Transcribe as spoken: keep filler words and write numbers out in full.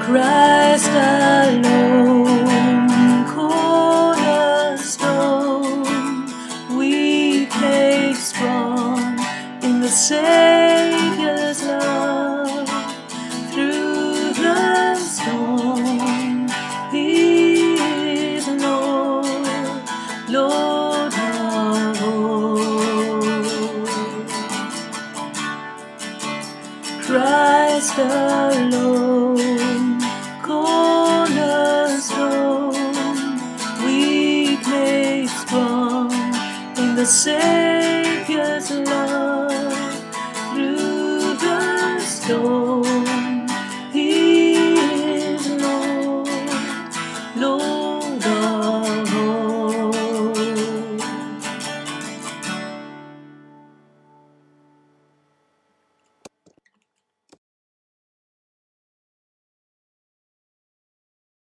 Christ alone, cornerstone, weak made strong in the Savior's love. Through the storm, He is Lord, Lord of all. Christ alone, cornerstone, weak made strong in the Savior's love.